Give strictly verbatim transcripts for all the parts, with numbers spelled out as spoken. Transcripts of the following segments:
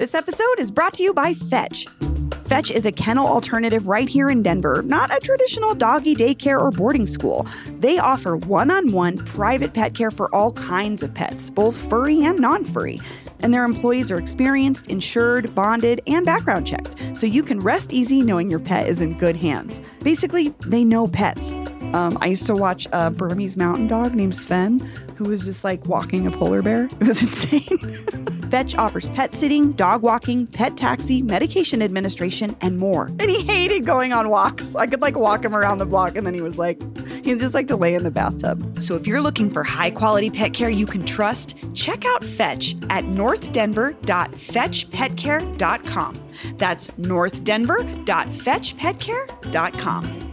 This episode is brought to you by Fetch. Fetch is a kennel alternative right here in Denver, not a traditional doggy daycare or boarding school. They offer one-on-one private pet care for all kinds of pets, both furry and non-furry. And their employees are experienced, insured, bonded, and background checked, so you can rest easy knowing your pet is in good hands. Basically, they know pets. Um, I used to watch a Burmese mountain dog named Sven, who was just like walking a polar bear. It was insane. Fetch offers pet sitting, dog walking, pet taxi, medication administration, and more. And he hated going on walks. I could like walk him around the block, and then he was like, he'd just like to lay in the bathtub. So if you're looking for high quality pet care you can trust, check out Fetch at north denver dot fetch pet care dot com. That's north denver dot fetch pet care dot com.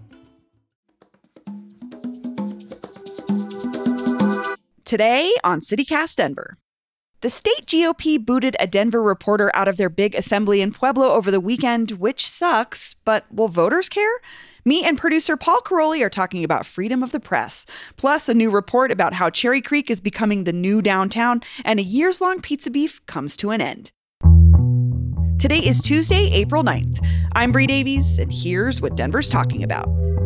Today on CityCast Denver. The state G O P booted a Denver reporter out of their big assembly in Pueblo over the weekend, which sucks, but will voters care? Me and producer Paul Caroli are talking about freedom of the press, plus a new report about how Cherry Creek is becoming the new downtown, and a years-long pizza beef comes to an end. Today is Tuesday, April ninth. I'm Bree Davies, and here's what Denver's talking about.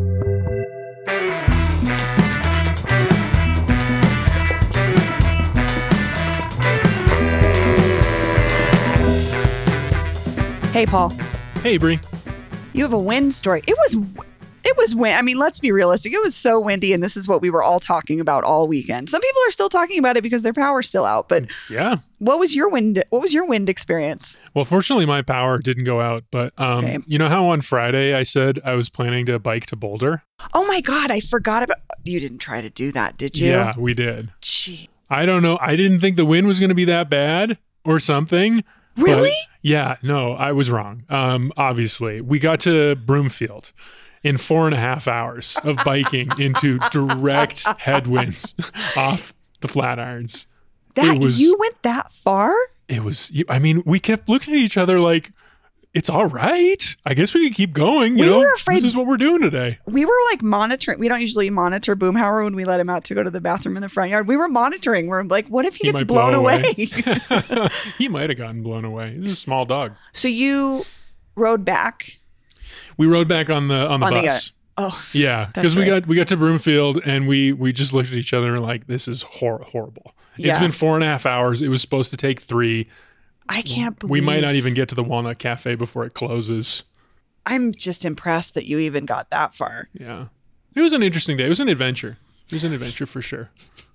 Hey, Paul. Hey, Bree. You have a wind story. It was, it was wind. I mean, let's be realistic. It was so windy, and this is what we were all talking about all weekend. Some people are still talking about it because their power's still out. But yeah, what was your wind? What was your wind experience? Well, fortunately, my power didn't go out. But um, Same. You know how on Friday I said I was planning to bike to Boulder? Oh my God, I forgot about. You didn't try to do that, did you? Yeah, we did. Jeez. I don't know. I didn't think the wind was going to be that bad or something. Really? But yeah, no, I was wrong. Um, obviously, we got to Broomfield in four and a half hours of biking into direct headwinds off the Flatirons. That It was- you went that far? It was, I mean, we kept looking at each other like, it's all right. I guess we could keep going. You We know, were afraid- this is what we're doing today. We were like monitoring. We don't usually monitor Boomhauer when we let him out to go to the bathroom in the front yard. We were monitoring. We're like, what if he, He gets might blown blow away? away. He might have gotten blown away. This is a small dog. So you rode back We rode back on the on the on the. bus. Oh, Yeah, That's because we right. got we got to Broomfield and we we just looked at each other and like, this is hor- horrible. It's Yeah. been four and a half hours. It was supposed to take three. I can't believe We might not even get to the Walnut Cafe before it closes. I'm just impressed that you even got that far. Yeah, it was an interesting day. It was an adventure. It was an adventure for sure.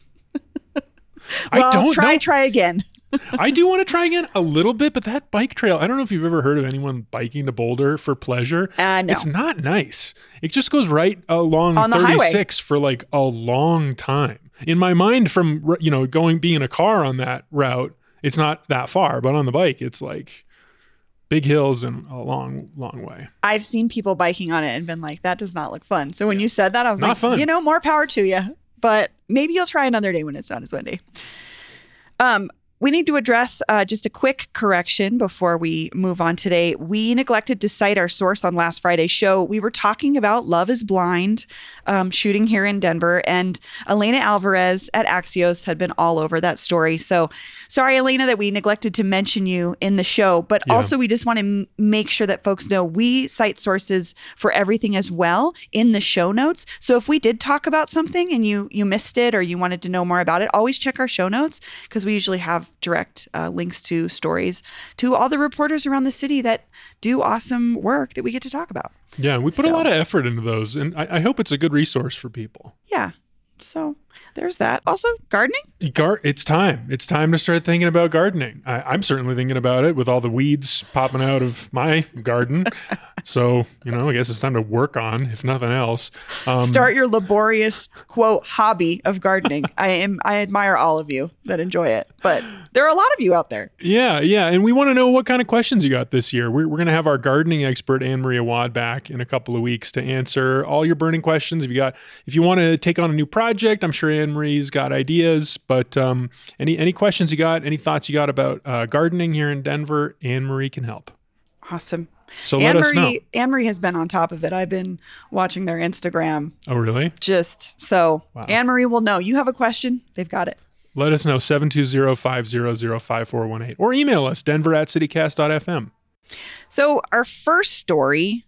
Well, I don't try, know. try again. I do want to try again a little bit, but that bike trail, I don't know if you've ever heard of anyone biking to Boulder for pleasure. Uh, no. It's not nice. It just goes right along On the thirty-six for like a long time. In my mind, from, you know, going, being in a car on that route, it's not that far, but on the bike, it's like big hills and a long, long way. I've seen people biking on it and been like, that does not look fun. So when you said that, I was Not like, fun. you know, more power to you. But maybe you'll try another day when it's not as windy. Um, we need to address uh, just a quick correction before we move on today. We neglected to cite our source on last Friday's show. We were talking about Love is Blind um, shooting here in Denver, and Elena Alvarez at Axios had been all over that story. So sorry, Elena, that we neglected to mention you in the show, but Yeah. also we just want to m- make sure that folks know we cite sources for everything as well in the show notes. So if we did talk about something and you you missed it or you wanted to know more about it, always check our show notes because we usually have direct uh, links to stories to all the reporters around the city that do awesome work that we get to talk about. Yeah, we put So- a lot of effort into those, and I, I hope it's a good resource for people. Yeah. So there's that. Also, gardening. Gar- it's time. It's time to start thinking about gardening. I- I'm certainly thinking about it with all the weeds popping out of my garden. So, you know, I guess it's time to work on, if nothing else. Um, Start your laborious, quote, hobby of gardening. I am. I admire all of you that enjoy it, but there are a lot of you out there. Yeah, yeah. And we want to know what kind of questions you got this year. We're, we're going to have our gardening expert, Anne Marie Awad, back in a couple of weeks to answer all your burning questions. If you got, if you want to take on a new project, I'm sure Anne Marie's got ideas. But um, any any questions you got, any thoughts you got about uh, gardening here in Denver, Anne Marie can help. Awesome. So let us know. Anne-Marie, Anne-Marie has been on top of it. I've been watching their Instagram Oh, really? just so Wow. Anne-Marie will know. You have a question, they've got it. Let us know, seven two zero, five zero zero, five four one eight. Or email us, denver at citycast dot f m. So our first story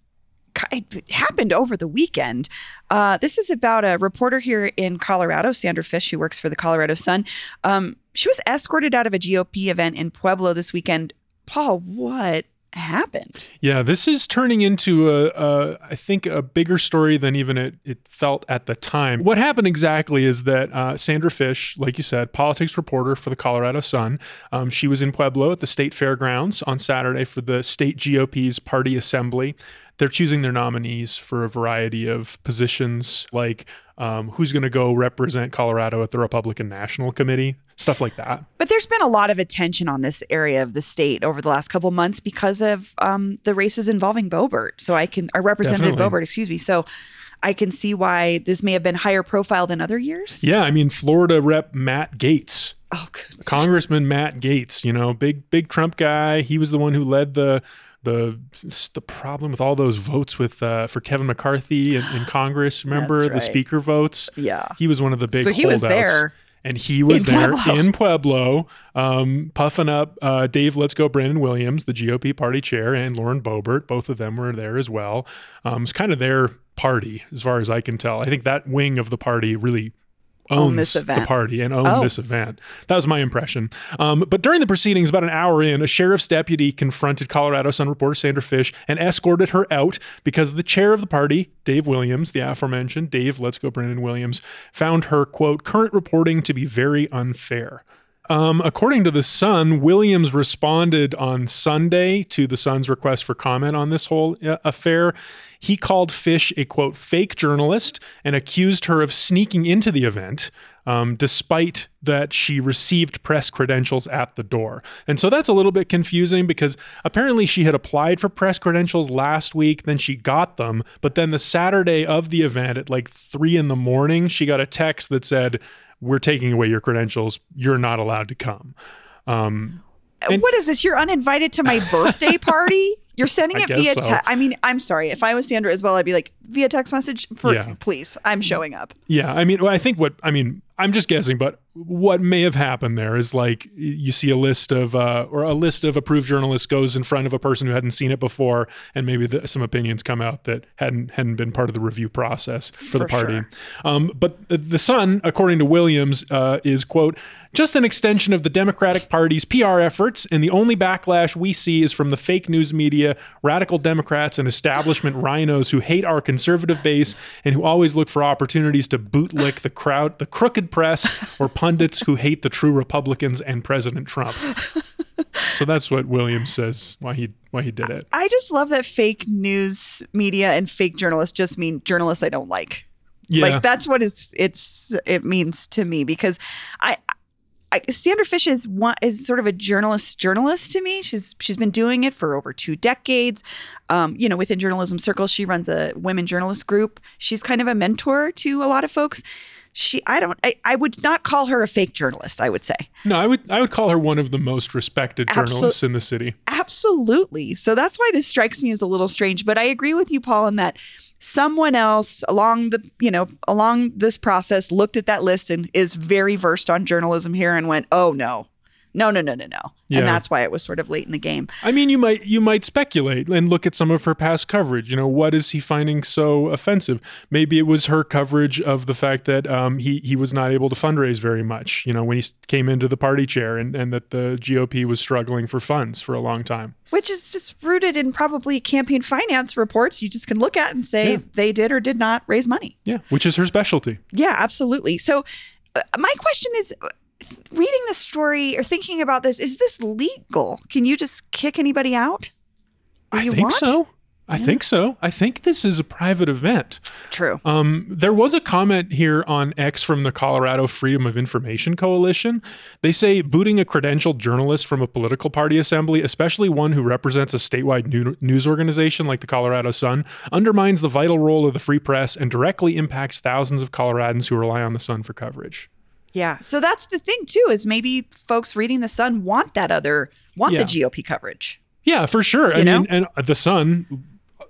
it happened over the weekend. Uh, this is about a reporter here in Colorado, Sandra Fish, who works for the Colorado Sun. Um, she was escorted out of a G O P event in Pueblo this weekend. Paul, what happened? Yeah, this is turning into a, a I think, a bigger story than even it, it felt at the time. What happened exactly is that uh, Sandra Fish, like you said, politics reporter for the Colorado Sun, um, she was in Pueblo at the state fairgrounds on Saturday for the state G O P's party assembly. They're choosing their nominees for a variety of positions, like um, who's going to go represent Colorado at the Republican National Committee, stuff like that. But there's been a lot of attention on this area of the state over the last couple of months because of um, the races involving Boebert. So I can, or Representative Definitely. Boebert, excuse me. So I can see why this may have been higher profile than other years. Yeah, I mean, Florida Rep Matt Gaetz. Oh, good. Congressman Matt Gaetz, you know, big, big Trump guy. He was the one who led the the the problem with all those votes with uh, for Kevin McCarthy in, in Congress. Remember That's the right. speaker votes? Yeah. He was one of the big So he holdouts. was there. And he was in there Pueblo. in Pueblo, um, puffing up uh, Dave Let's Go Brandon Williams, the G O P party chair, and Lauren Boebert. Both of them were there as well. Um, it's kind of their party, as far as I can tell. I think that wing of the party really owns Own this event. the party and own Oh. this event. That was my impression. Um, but during the proceedings, about an hour in, a sheriff's deputy confronted Colorado Sun reporter Sandra Fish and escorted her out because the chair of the party, Dave Williams, the aforementioned Dave Let's Go Brandon Williams, found her, quote, current reporting to be very unfair. Um, according to the Sun, Williams responded on Sunday to the Sun's request for comment on this whole uh, affair. He called Fish a, quote, fake journalist and accused her of sneaking into the event, um, despite that she received press credentials at the door. And so that's a little bit confusing because apparently she had applied for press credentials last week, then she got them, but then the Saturday of the event at like three in the morning, she got a text that said, we're taking away your credentials. You're not allowed to come. Um, and- what is this? You're uninvited to my birthday party? You're sending I it guess via so. text. I mean, I'm sorry. If I was Sandra as well, I'd be like, via text message? For, Yeah. Please, I'm showing up. Yeah, I mean, well, I think what, I mean, I'm just guessing, but what may have happened there is like you see a list of, uh, or a list of approved journalists goes in front of a person who hadn't seen it before, and maybe the, some opinions come out that hadn't hadn't been part of the review process for, the For party. sure. Um, but the, the Sun, according to Williams, uh, is, quote, just an extension of the Democratic Party's P R efforts, and the only backlash we see is from the fake news media, radical Democrats, and establishment rhinos who hate our conservative base and who always look for opportunities to bootlick the crowd, the crooked press, or pundits who hate the true Republicans and President Trump. So that's what Williams says why he why he did it. I just love that fake news media and fake journalists just mean journalists I don't like. Yeah. Like that's what it's it's it means to me because I. I, Sandra Fish is one is sort of a journalist journalist to me. She's she's been doing it for over two decades. Um, you know, within journalism circles, she runs a women journalist group. She's kind of a mentor to a lot of folks. She, I don't, I, I would not call her a fake journalist. I would say No, I would I would call her one of the most respected Absol- journalists in the city. absolutely. So that's why this strikes me as a little strange. But I agree with you, Paul, in that someone else along the you know along this process looked at that list and is very versed on journalism here and went, oh no. No, no, no, no, no. Yeah. And that's why it was sort of late in the game. I mean, you might you might speculate and look at some of her past coverage. You know, what is he finding so offensive? Maybe it was her coverage of the fact that um, he he was not able to fundraise very much. You know, when he came into the party chair, and, and that the G O P was struggling for funds for a long time. Which is just rooted in probably campaign finance reports you just can look at and say Yeah. they did or did not raise money. Yeah, which is her specialty. Yeah, absolutely. So uh, my question is, uh, reading this story or thinking about this, is this legal? Can you just kick anybody out? that I you think want? so. I Yeah. think so. I think this is a private event. True. Um, there was a comment here on X from the Colorado Freedom of Information Coalition. They say booting a credentialed journalist from a political party assembly, especially one who represents a statewide new- news organization like the Colorado Sun, undermines the vital role of the free press and directly impacts thousands of Coloradans who rely on the Sun for coverage. Yeah. So that's the thing, too, is maybe folks reading the Sun want that other, want Yeah. the G O P coverage. Yeah, for sure. I You know? mean, and the Sun,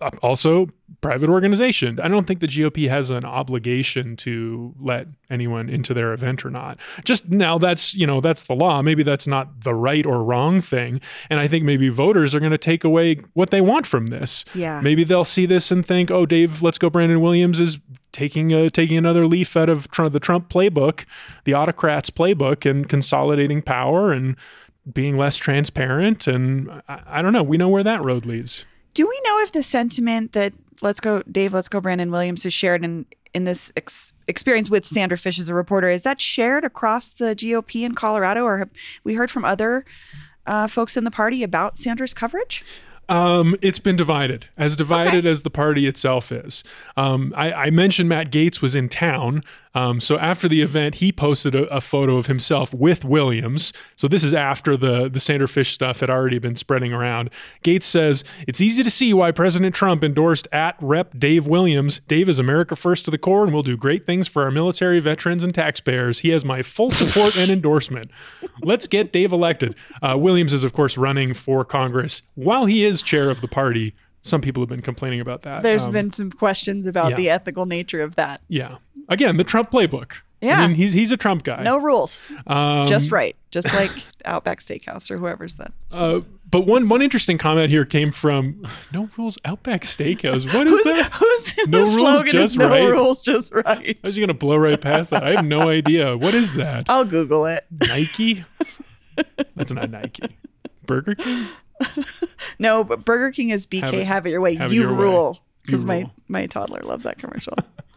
also private organization. I don't think the G O P has an obligation to let anyone into their event or not. Just now, that's, you know, that's the law. Maybe that's not the right or wrong thing. And I think maybe voters are going to take away what they want from this. Yeah. Maybe they'll see this and think, oh, Dave, Let's Go Brandon Williams is taking a, taking another leaf out of Trump, the Trump playbook, the autocrats playbook, and consolidating power and being less transparent. And I, I don't know. We know where that road leads. Do we know if the sentiment that Let's Go, Dave, Let's Go Brandon Williams has shared in, in this ex- experience with Sandra Fish as a reporter, is that shared across the G O P in Colorado? Or have we heard from other uh, folks in the party about Sandra's coverage? Um, it's been divided, as divided Okay. as the party itself is. Um, I, I mentioned Matt Gaetz was in town. Um, so after the event, he posted a, a photo of himself with Williams. So this is after the, the Sandra Fish stuff had already been spreading around. Gaetz says, it's easy to see why President Trump endorsed at Rep Dave Williams. Dave is America first to the core and will do great things for our military, veterans, and taxpayers. He has my full support and endorsement. Let's get Dave elected. Uh, Williams is, of course, running for Congress while he is chair of the party. Some people have been complaining about that. There's Um, been some questions about yeah. the ethical nature of that. Yeah. Again, the Trump playbook. Yeah. I mean, he's he's a Trump guy. No rules. Um, Just right. Just like Outback Steakhouse or whoever's that. Uh, but one one interesting comment here came from No Rules Outback Steakhouse. What is Who's, that? who's No the rules, slogan just is no right. rules, just right. I was going to blow right past that. I have no idea. What is that? I'll Google it. Nike? That's not Nike. Burger King? No, but Burger King is B K, Have it- have it your way. have it You your way. rule. You Because my, rule. my toddler loves that commercial.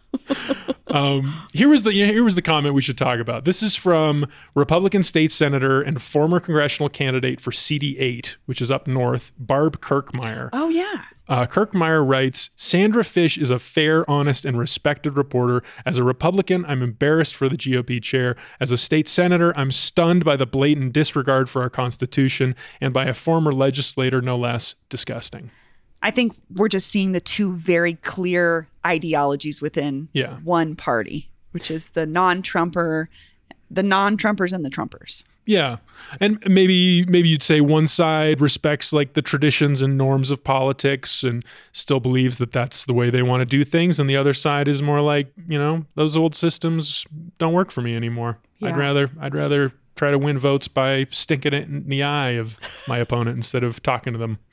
Um, here was the here was the comment we should talk about. This is from Republican state senator and former congressional candidate for C D eight, which is up north, Barb Kirkmeyer. Oh, yeah. Uh, Kirkmeyer writes, Sandra Fish is a fair, honest, and respected reporter. As a Republican, I'm embarrassed for the G O P chair. As a state senator, I'm stunned by the blatant disregard for our Constitution, and by a former legislator, no less. Disgusting. I think we're just seeing the two very clear ideologies within Yeah. one party, which is the non-Trumper, the non-Trumpers and the Trumpers. Yeah. And maybe maybe you'd say one side respects like the traditions and norms of politics and still believes that that's the way they want to do things. And the other side is more like, you know, those old systems don't work for me anymore. Yeah. I'd rather I'd rather try to win votes by sticking it in the eye of my opponent instead of talking to them.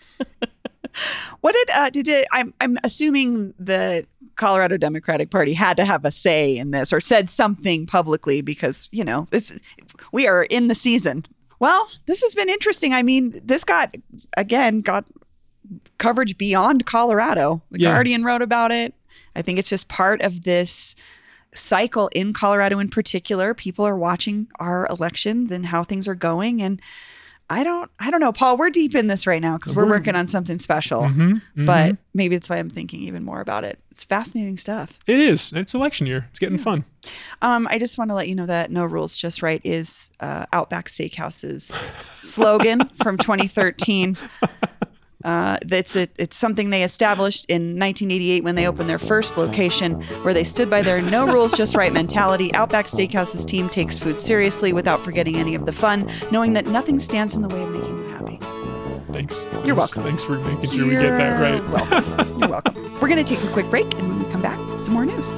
What did uh, did it? I'm I'm assuming the Colorado Democratic Party had to have a say in this or said something publicly because you know this we are in the season. Well, this has been interesting. I mean, this got again got coverage beyond Colorado. The Yeah. Guardian wrote about it. I think it's just part of this cycle in Colorado in particular. People are watching our elections and how things are going and. I don't I don't know, Paul, we're deep in this right now because we're We're- working on something special. Mhm, mhm. But maybe that's why I'm thinking even more about it. It's fascinating stuff. It is. It's election year. It's getting fun. Um, I just want to let you know that No Rules, Just Right is uh, Outback Steakhouse's slogan from twenty thirteen. Uh, it's a, it's something they established in nineteen eighty-eight when they opened their first location, where they stood by their no rules, just right mentality. Outback Steakhouse's team takes food seriously without forgetting any of the fun, knowing that nothing stands in the way of making you happy. Thanks. You're Thanks- welcome. Thanks for making sure we get that You're right. welcome. You're welcome. We're going to take a quick break, and when we come back, some more news.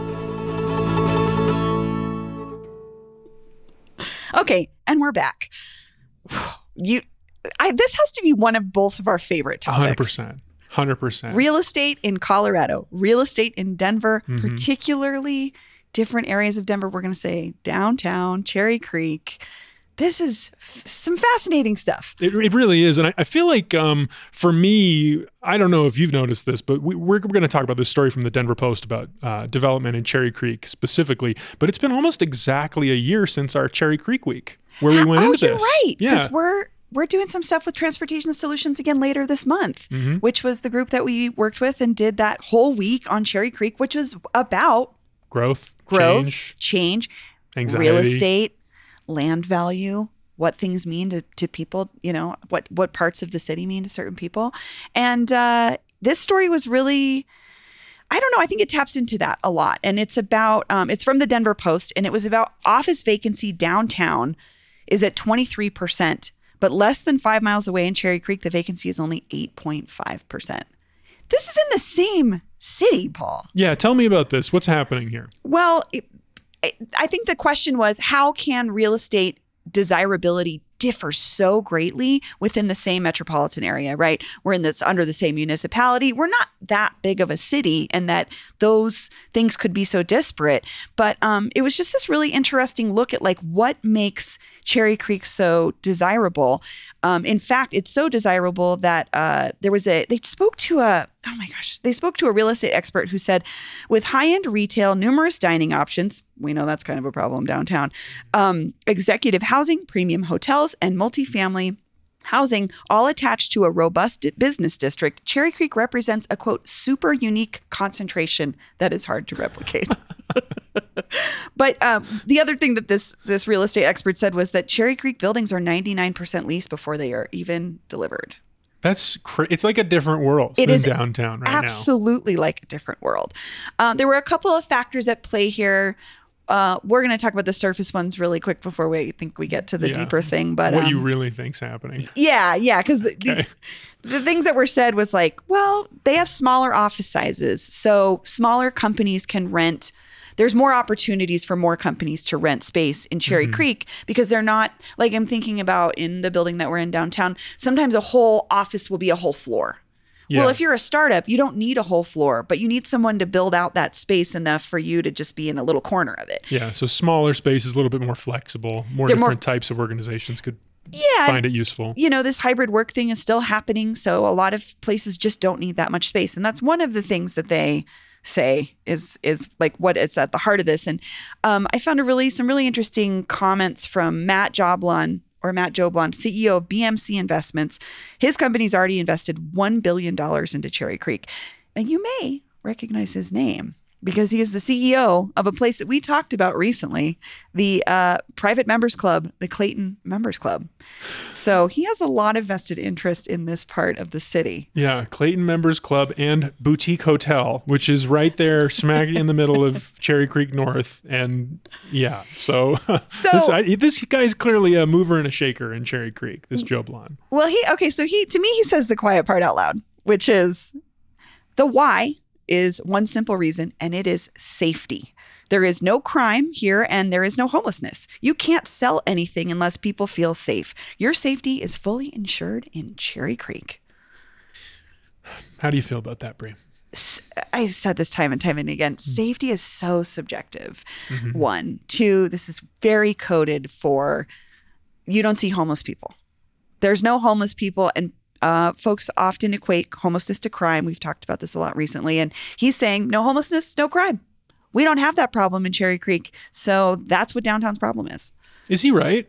Okay, and we're back. You, I, this has to be one of both of our favorite topics. one hundred percent. one hundred percent. Real estate in Colorado, real estate in Denver, Mhm. particularly different areas of Denver. We're going to say downtown, Cherry Creek. This is some fascinating stuff. It, it really is. And I, I feel like um, for me, I don't know if you've noticed this, but we, we're, we're going to talk about this story from the Denver Post about uh, development in Cherry Creek specifically. But it's been almost exactly a year since our Cherry Creek week where we went oh, into you're this. right. Because Yeah. we're we're doing some stuff with Transportation Solutions again later this month, Mhm. which was the group that we worked with and did that whole week on Cherry Creek, which was about Growth, growth, change, change, anxiety. real estate, land value, what things mean to, to people, you know, what, what parts of the city mean to certain people. And uh, this story was really, I don't know, I think it taps into that a lot. And it's about, um, it's from the Denver Post, and it was about office vacancy downtown is at twenty-three percent, but less than five miles away in Cherry Creek, the vacancy is only eight point five percent. This is in the same city, Paul. Yeah, tell me about this. What's happening here? Well, it, I think the question was, how can real estate desirability differ so greatly within the same metropolitan area, right? We're in this under the same municipality. We're not that big of a city, and that those things could be so disparate. But um, it was just this really interesting look at like what makes Cherry Creek so desirable. Um, in fact, it's so desirable that uh, there was a, they spoke to a, oh my gosh, they spoke to a real estate expert who said, with high-end retail, numerous dining options, we know that's kind of a problem downtown, um, executive housing, premium hotels, and multifamily housing, all attached to a robust business district, Cherry Creek represents a, quote, super unique concentration that is hard to replicate. But um, the other thing that this this real estate expert said was that Cherry Creek buildings are ninety-nine percent leased before they are even delivered. That's cra- it's like a different world It than is downtown right absolutely like a different world. Uh, there were a couple of factors at play here. Uh, we're going to talk about the surface ones really quick before we think we get to the Yeah. deeper thing. But now. What um, you really think's happening. Yeah, yeah, because Okay. the, the things that were said was like, well, they have smaller office sizes, so smaller companies can rent. There's more opportunities for more companies to rent space in Cherry Mhm. Creek because they're not, like I'm thinking about in the building that we're in downtown, sometimes a whole office will be a whole floor. Yeah. Well, if you're a startup, you don't need a whole floor, but you need someone to build out that space enough for you to just be in a little corner of it. Yeah, so smaller spaces, a little bit more flexible, more They're different more- types of organizations could Yeah. find it useful. You know, this hybrid work thing is still happening. So a lot of places just don't need that much space. And that's one of the things that they say is is like what it's at the heart of this. And um, I found a really some really interesting comments from Matt Joblon or Matt Joblon, C E O of B M C Investments. His company's already invested one billion dollars into Cherry Creek. And you may recognize his name because he is the C E O of a place that we talked about recently, the uh, private members club, the Clayton Members Club. So he has a lot of vested interest in this part of the city. Yeah, Clayton Members Club and Boutique Hotel, which is right there smack in the middle of Cherry Creek North. And yeah, so, So- this, I, this guy's clearly a mover and a shaker in Cherry Creek, this Joblon. Well, he, okay, so he, to me, he says the quiet part out loud, which is the why is one simple reason, and it is safety. There is no crime here and there is no homelessness. You can't sell anything unless people feel safe. Your safety is fully insured in Cherry Creek. How do you feel about that, Brie? S- I've said this time and time and again. Safety is so subjective. Mhm. One. Two, this is very coded for you don't see homeless people. There's no homeless people, and Uh, folks often equate homelessness to crime. We've talked about this a lot recently. And he's saying no homelessness, no crime. We don't have that problem in Cherry Creek. So that's what downtown's problem is. Is he right?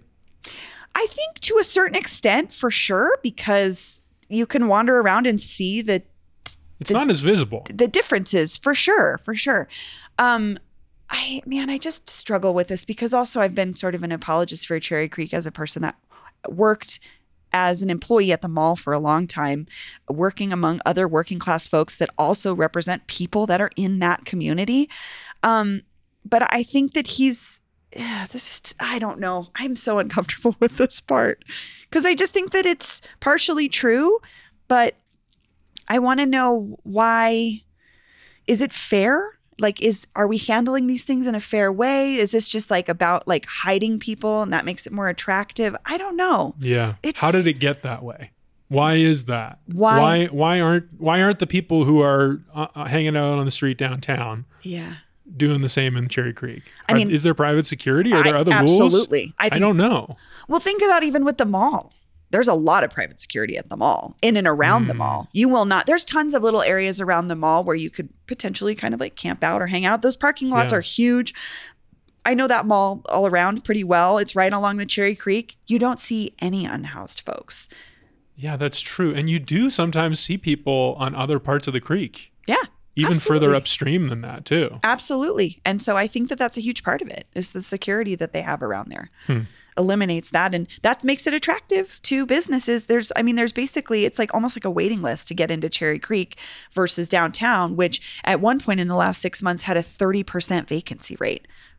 I think to a certain extent, for sure, because you can wander around and see the It's The- not as visible. the differences, for sure, for sure. Um, I man, I just struggle with this because also I've been sort of an apologist for Cherry Creek as a person that worked as an employee at the mall for a long time, working among other working class folks that also represent people that are in that community. Um, but I think that he's, yeah, this is, I don't know. I'm so uncomfortable with this part because I just think that it's partially true, but I want to know why. Is it fair? Like, is, are we handling these things in a fair way? Is this just like about like hiding people and that makes it more attractive? I don't know. Yeah. It's- How did it get that way? Why is that? Why- Why? Why aren't Why aren't the people who are uh, uh, hanging out on the street downtown Yeah. doing the same in Cherry Creek? I Are- mean- is there private security? Are there I- other rules? absolutely. I I, think- don't know. Well, think about even with the mall. There's a lot of private security at the mall, in and around the Mm. mall. You will not, there's tons of little areas around the mall where you could potentially kind of like camp out or hang out. Those parking lots Yeah. are huge. I know that mall all around pretty well. It's right along the Cherry Creek. You don't see any unhoused folks. Yeah, that's true. And you do sometimes see people on other parts of the creek, Yeah. even absolutely. further upstream than that, too. Absolutely. And so I think that that's a huge part of it is the security that they have around there. Hmm. Eliminates that. And that makes it attractive to businesses. There's, I mean, there's basically, it's like almost like a waiting list to get into Cherry Creek versus downtown, which at one point in the last six months had a thirty percent vacancy rate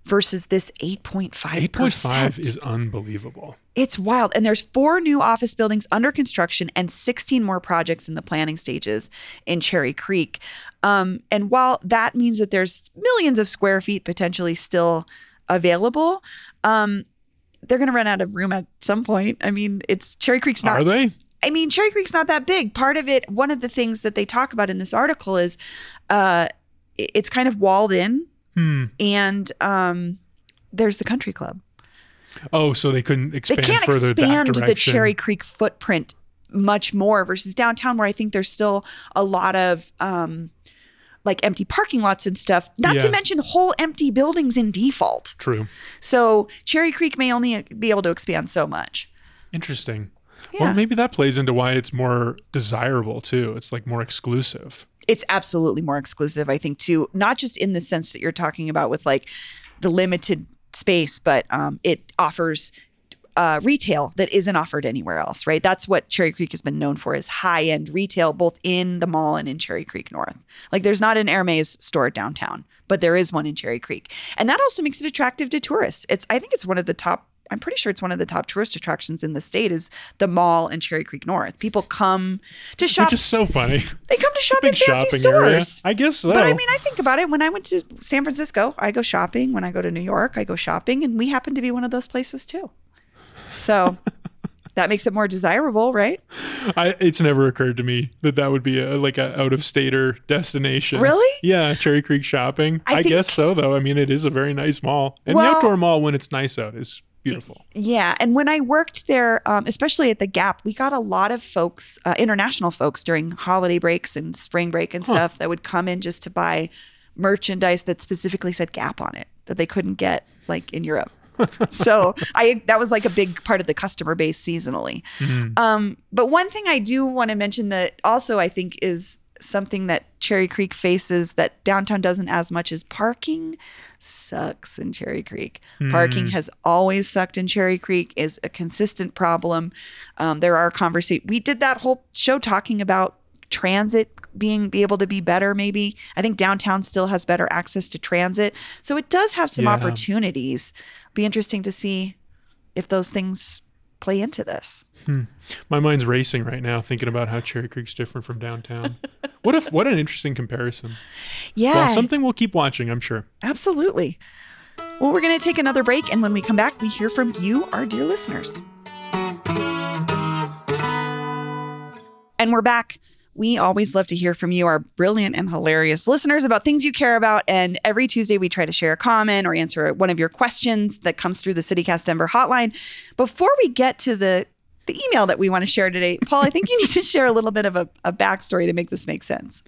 versus this eight point five percent. eight point five is unbelievable. It's wild. And there's four new office buildings under construction and sixteen more projects in the planning stages in Cherry Creek. Um, and while that means that there's millions of square feet potentially still available, um, they're going to run out of room at some point. I mean, it's Cherry Creek's not. Are they? I mean, Cherry Creek's not that big. Part of it, one of the things that they talk about in this article is uh, it's kind of walled in. Hmm. And um, there's the country club. Oh, so they couldn't expand they can't further expand that the direction. Cherry Creek footprint much more versus downtown, where I think there's still a lot of um, like empty parking lots and stuff. Not Yeah. to mention whole empty buildings in default. True. So Cherry Creek may only be able to expand so much. Interesting. Yeah. Well, maybe that plays into why it's more desirable too. It's like more exclusive. It's absolutely more exclusive, I think, too. Not just in the sense that you're talking about with like the limited space, but um, it offers uh, retail that isn't offered anywhere else, right? That's what Cherry Creek has been known for, is high-end retail, both in the mall and in Cherry Creek North. Like there's not an Hermes store downtown, but there is one in Cherry Creek. And that also makes it attractive to tourists. It's I think it's one of the top I'm pretty sure it's one of the top tourist attractions in the state is the mall in Cherry Creek North. People come to shop. Which is so funny. They come to shop in Big fancy shopping stores. area. I guess so. But I mean, I think about it. When I went to San Francisco, I go shopping. When I go to New York, I go shopping. And we happen to be one of those places too. So that makes it more desirable, right? I, it's never occurred to me that that would be a, like a out-of-stater destination. Really? Yeah, Cherry Creek shopping. I I, think- guess so, though. I mean, it is a very nice mall. And Well- the outdoor mall, when it's nice out, is beautiful. Yeah. And when I worked there, um, especially at the Gap, we got a lot of folks, uh, international folks during holiday breaks and spring break and Huh. stuff that would come in just to buy merchandise that specifically said Gap on it that they couldn't get like in Europe. So I that was like a big part of the customer base seasonally. Mhm. Um, but one thing I do want to mention that also I think is something that Cherry Creek faces that downtown doesn't as much as parking sucks in Cherry Creek. Mm. Parking has always sucked in Cherry Creek, is a consistent problem. Um, there are conversations. We did that whole show talking about transit being be able to be better maybe. I think downtown still has better access to transit. So it does have some Yeah. opportunities. Be interesting to see if those things play into this. Hmm. My mind's racing right now thinking about how Cherry Creek's different from downtown. What if what an interesting comparison. Yeah. Well, something we'll keep watching, I'm sure. Absolutely. Well, we're going to take another break. And when we come back, we hear from you, our dear listeners. And we're back. We always love to hear from you, our brilliant and hilarious listeners, about things you care about. And every Tuesday, we try to share a comment or answer one of your questions that comes through the CityCast Denver hotline. Before we get to the, the email that we want to share today, Paul, I think you need to share a little bit of a, a backstory to make this make sense.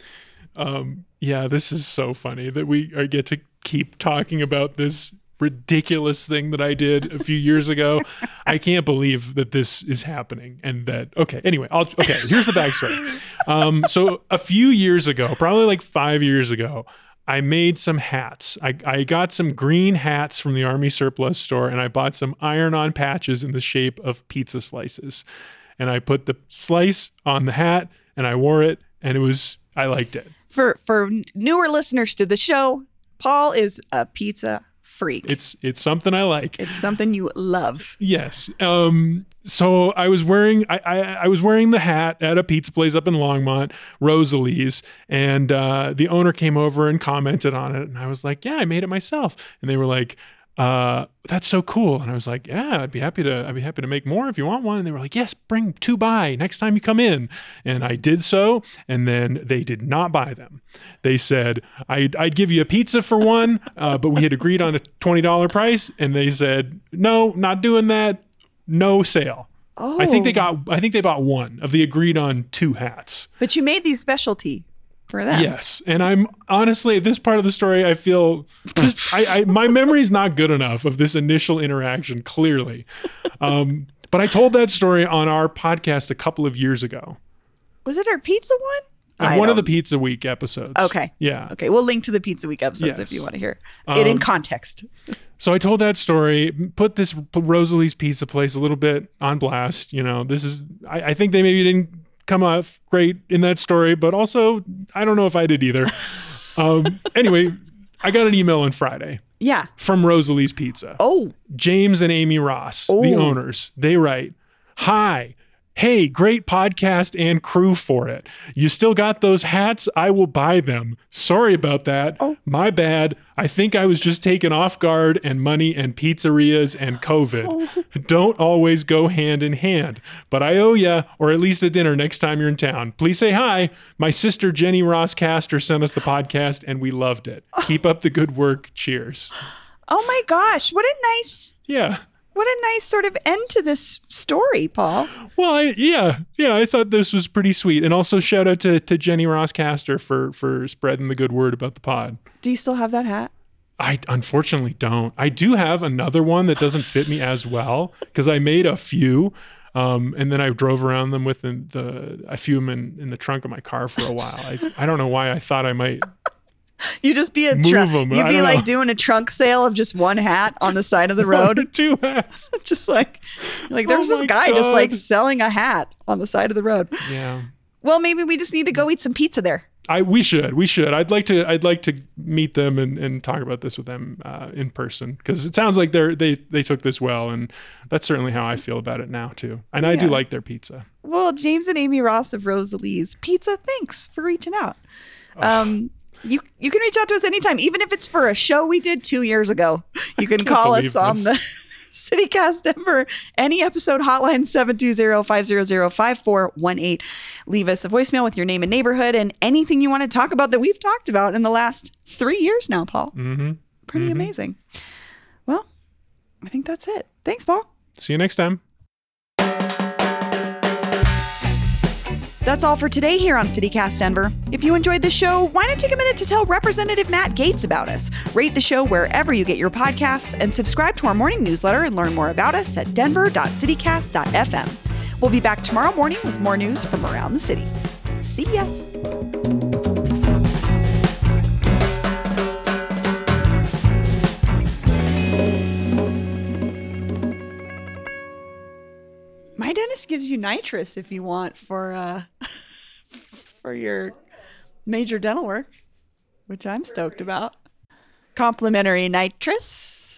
Um, yeah, this is so funny that we are, get to keep talking about this ridiculous thing that I did a few years ago. I can't believe that this is happening and that, okay, anyway, I'll, okay, here's the backstory. Um, so a few years ago, probably like five years ago, I made some hats. I, I got some green hats from the Army surplus store and I bought some iron-on patches in the shape of pizza slices. And I put the slice on the hat and I wore it and it was, I liked it. For, for newer listeners to the show, Paul is a pizza freak. It's it's something I like. It's something you love. Yes. Um. So I was wearing I, I I was wearing the hat at a pizza place up in Longmont, Rosalie's, and uh, the owner came over and commented on it, and I was like, "Yeah, I made it myself." And they were like, uh, "That's so cool." And I was like, "Yeah, I'd be happy to I'd be happy to make more if you want one." And they were like, "Yes, bring two by next time you come in." And I did so, and then they did not buy them. They said, I'd, I'd give you a pizza for one, uh, but we had agreed on a twenty dollars price. And they said, no, not doing that. No sale. Oh. I think they got, I think they bought one of the agreed on two hats. But you made these specialty for them. Yes. And I'm honestly, at this part of the story, I feel, just, I, I my memory's not good enough of this initial interaction, clearly. Um, but I told that story on our podcast a couple of years ago. Was it our pizza one? Uh, I one of the don't- Pizza Week episodes. Okay. Yeah. Okay. We'll link to the Pizza Week episodes Yes. if you want to hear it in Um, context. So I told that story, put this Rosalie's Pizza place a little bit on blast. You know, this is, I, I think they maybe didn't come off great in that story, but also I don't know if I did either. um, anyway, I got an email on Friday Yeah. from Rosalie's Pizza. Oh. James and Amy Ross, Oh. the owners, they write, "Hi. Hey, great podcast and crew for it. You still got those hats? I will buy them. Sorry about that. Oh. My bad. I think I was just taken off guard and money and pizzerias and COVID. Oh. Don't always go hand in hand. But I owe ya, or at least a dinner next time you're in town. Please say hi. My sister Jenny Ross Caster sent us the podcast and we loved it. Keep up the good work. Cheers." Oh my gosh. What a nice, Yeah. what a nice sort of end to this story, Paul. Well, I, yeah, yeah, I thought this was pretty sweet. And also shout out to, to Jenny Ross Caster for, for spreading the good word about the pod. Do you still have that hat? I unfortunately don't. I do have another one that doesn't fit me as well because I made a few. Um, and then I drove around them with the, the I few them in, in the trunk of my car for a while. I, I don't know why I thought I might. You just be a Move trunk. 'em. You'd I be don't like know. doing a trunk sale of just one hat on the side of the One or road. two hats. Just like, like there's Oh this my guy just like God. selling a hat on the side of the road. Yeah. Well, maybe we just need to go eat some pizza there. I we should we should I'd like to I'd like to meet them and, and talk about this with them uh, in person because it sounds like they're they they took this well, and that's certainly how I feel about it now too. And I do Yeah. like their pizza. Well, James and Amy Ross of Rosalie's Pizza, thanks for reaching out. Um, you you can reach out to us anytime, even if it's for a show we did two years ago. You can can't call believe us on the CityCast Denver any episode hotline seven two zero, five zero zero, five four one eight. Leave us a voicemail with your name and neighborhood and anything you want to talk about that we've talked about in the last three years now, Paul. Mm-hmm. Pretty Mhm. amazing. Well, I think that's it. Thanks, Paul. See you next time. That's all for today here on CityCast Denver. If you enjoyed the show, why not take a minute to tell Representative Matt Gaetz about us? Rate the show wherever you get your podcasts and subscribe to our morning newsletter and learn more about us at denver dot citycast dot f m. We'll be back tomorrow morning with more news from around the city. See ya. My dentist gives you nitrous if you want for uh, for your major dental work, which I'm stoked about. Complimentary nitrous.